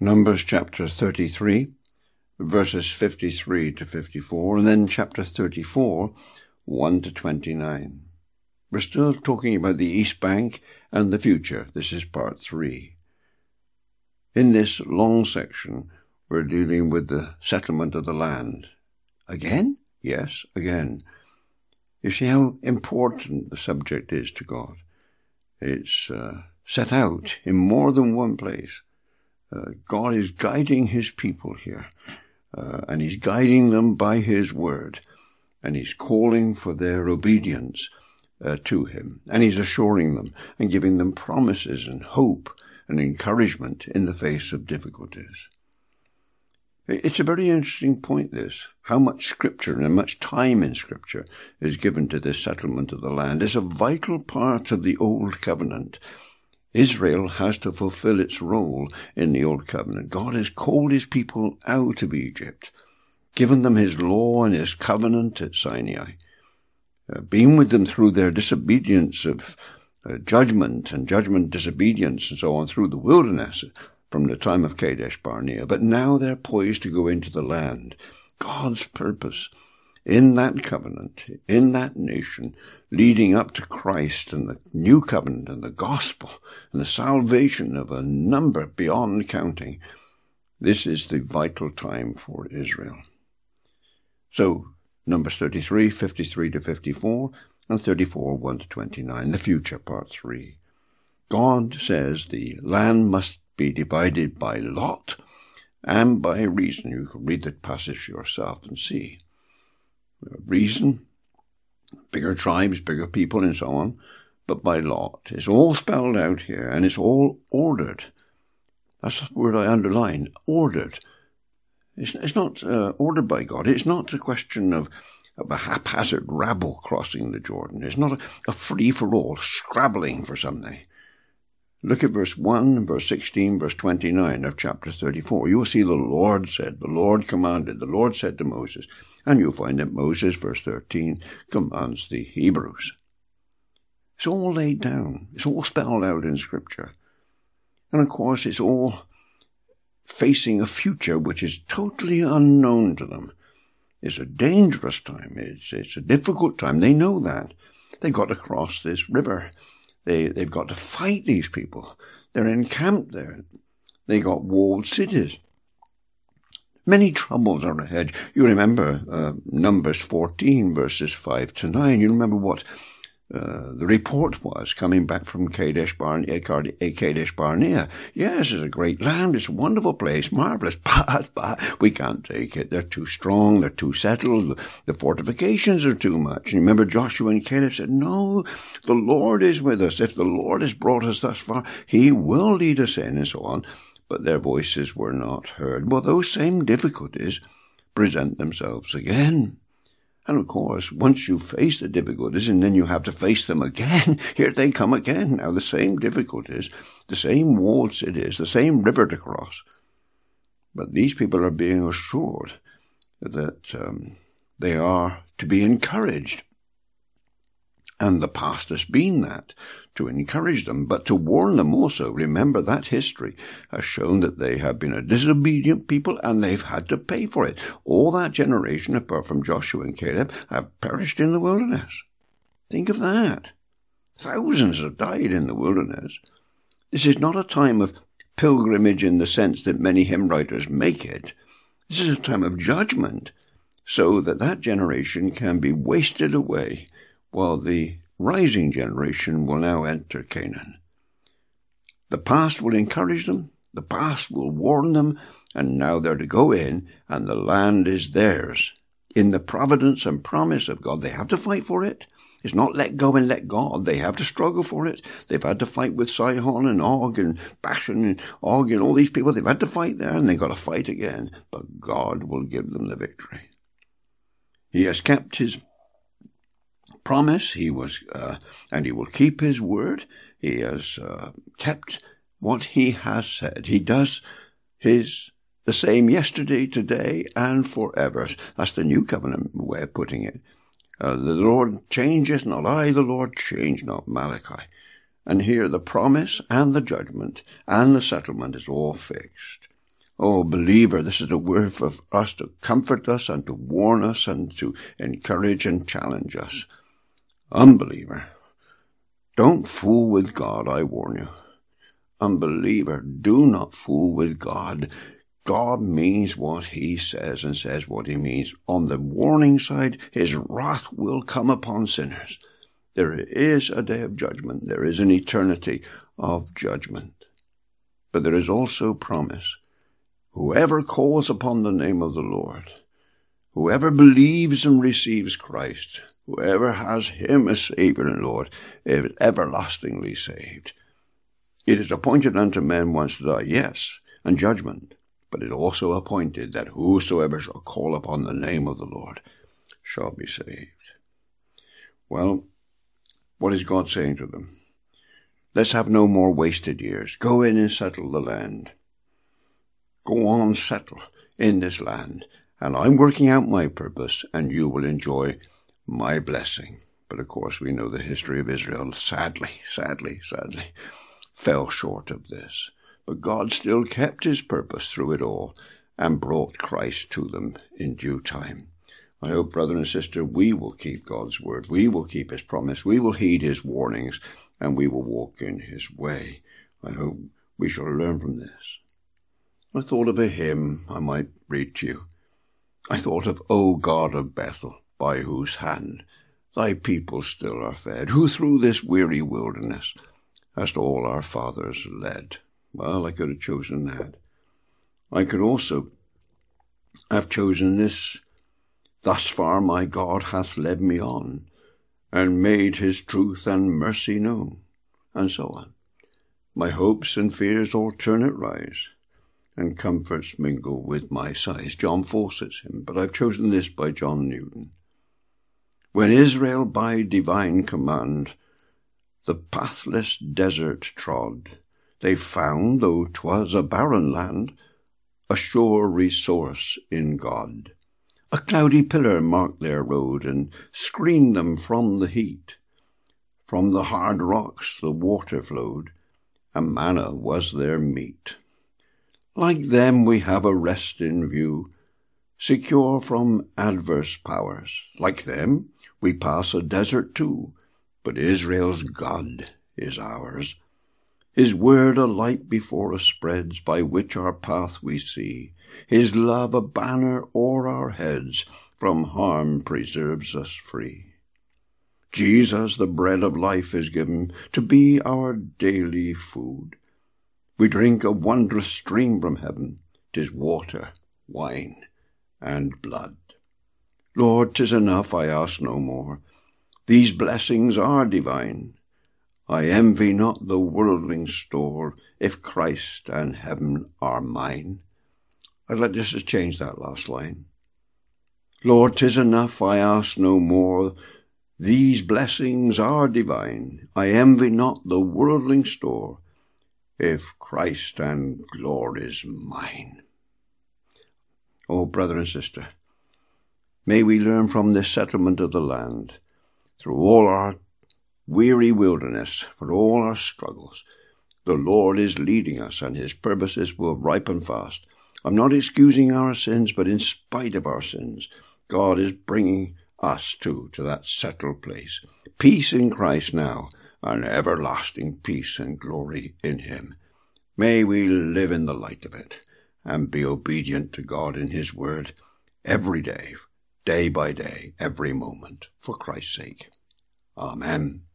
Numbers chapter 33, verses 53 to 54, and then chapter 34, 1 to 29. We're still talking about the East Bank and the future. This is part 3. In this long section, we're dealing with the settlement of the land. Again? Yes, again. You see how important the subject is to God. It's set out in more than one place. God is guiding his people here, and he's guiding them by his word, and he's calling for their obedience to him, and he's assuring them and giving them promises and hope and encouragement in the face of difficulties. It's a very interesting point, this, how much scripture and much time in scripture is given to this settlement of the land. It's a vital part of the Old Covenant. Israel has to fulfill its role in the Old Covenant. God has called his people out of Egypt, given them his law and his covenant at Sinai, been with them through their disobedience of judgment and judgment disobedience and so on through the wilderness from the time of Kadesh Barnea. But now they're poised to go into the land. God's purpose in that covenant, in that nation, leading up to Christ and the new covenant and the gospel and the salvation of a number beyond counting. This is the vital time for Israel. So, Numbers 33, 53 to 54, and 34, 1 to 29, the future, part 3. God says the land must be divided by lot and by reason. You can read the passage yourself and see. Reason, bigger tribes, bigger people, and so on, but by lot. It's all spelled out here, and it's all ordered. That's the word I underline, ordered. It's not ordered by God. It's not a question of a haphazard rabble crossing the Jordan. It's not a free-for-all scrabbling for something. Look at verse 1, verse 16, verse 29 of chapter 34. You'll see the Lord said, the Lord commanded, the Lord said to Moses. And you'll find that Moses, verse 13, commands the Hebrews. It's all laid down. It's all spelled out in Scripture. And of course, it's all facing a future which is totally unknown to them. It's a dangerous time. It's a difficult time. They know that. They've got to cross this river. They've got to fight these people. They're encamped there. They got walled cities. Many troubles are ahead. You remember Numbers 14, verses 5 to 9. You remember what the report was coming back from Kadesh Barnea. Yes, it's a great land. It's a wonderful place, marvelous. But we can't take it. They're too strong. They're too settled. The fortifications are too much. And remember Joshua and Caleb said, no, the Lord is with us. If the Lord has brought us thus far, he will lead us in, and so on. But their voices were not heard. Well, those same difficulties present themselves again. And of course, once you face the difficulties and then you have to face them again, here they come again. Now the same difficulties, the same walled cities, the same river to cross. But these people are being assured that they are to be encouraged. And the past has been that, to encourage them, but to warn them also. Remember that history has shown that they have been a disobedient people and they've had to pay for it. All that generation, apart from Joshua and Caleb, have perished in the wilderness. Think of that. Thousands have died in the wilderness. This is not a time of pilgrimage in the sense that many hymn writers make it. This is a time of judgment, so that generation can be wasted away, while the rising generation will now enter Canaan. The past will encourage them, the past will warn them, and now they're to go in, and the land is theirs. In the providence and promise of God, they have to fight for it. It's not let go and let God. They have to struggle for it. They've had to fight with Sihon and Og and Bashan and Og and all these people. They've had to fight there, and they've got to fight again. But God will give them the victory. He has kept his promise. And he will keep his word. He has kept what he has said. He does the same yesterday, today, and forever. That's the new covenant way of putting it. The Lord changeth not, I, the Lord, change not, Malachi. And here the promise and the judgment and the settlement is all fixed. Oh, believer, this is a word for us to comfort us and to warn us and to encourage and challenge us. Unbeliever, don't fool with God, I warn you. Unbeliever, do not fool with God. God means what he says and says what he means. On the warning side, his wrath will come upon sinners. There is a day of judgment. There is an eternity of judgment. But there is also promise. Whoever calls upon the name of the Lord, whoever believes and receives Christ, whoever has him as Savior and Lord, is everlastingly saved. It is appointed unto men once to die, yes, and judgment, but it also appointed that whosoever shall call upon the name of the Lord shall be saved. Well, what is God saying to them? Let's have no more wasted years. Go in and settle the land. Go on, settle in this land. And I'm working out my purpose, and you will enjoy my blessing. But of course, we know the history of Israel sadly, fell short of this. But God still kept his purpose through it all and brought Christ to them in due time. I hope, brother and sister, we will keep God's word. We will keep his promise. We will heed his warnings, and we will walk in his way. I hope we shall learn from this. I thought of a hymn I might read to you. I thought of, O God of Bethel, by whose hand thy people still are fed, who through this weary wilderness hast all our fathers led. Well, I could have chosen that. I could also have chosen this. Thus far my God hath led me on, and made his truth and mercy known, and so on. My hopes and fears alternate rise, and comforts mingle with my sighs. John Fawcett's hymn, but I've chosen this by John Newton. When Israel by divine command the pathless desert trod, they found, though 'twas a barren land, a sure resource in God. A cloudy pillar marked their road and screened them from the heat. From the hard rocks the water flowed, and manna was their meat. Like them we have a rest in view, secure from adverse powers. Like them we pass a desert too, but Israel's God is ours. His word a light before us spreads, by which our path we see. His love a banner o'er our heads, from harm preserves us free. Jesus, the bread of life, is given to be our daily food. We drink a wondrous stream from heaven, 'tis water, wine, and blood. Lord, 'tis enough, I ask no more. These blessings are divine. I envy not the worldling's store, if Christ and heaven are mine. I'd like just to change that last line. Lord, 'tis enough, I ask no more. These blessings are divine. I envy not the worldling's store, if Christ and glory's mine. Oh, brother and sister, may we learn from this settlement of the land, through all our weary wilderness, for all our struggles, the Lord is leading us, and his purposes will ripen fast. I'm not excusing our sins, but in spite of our sins, God is bringing us to that settled place. Peace in Christ now, and everlasting peace and glory in him. May we live in the light of it, and be obedient to God in his word every day, day by day, every moment, for Christ's sake. Amen.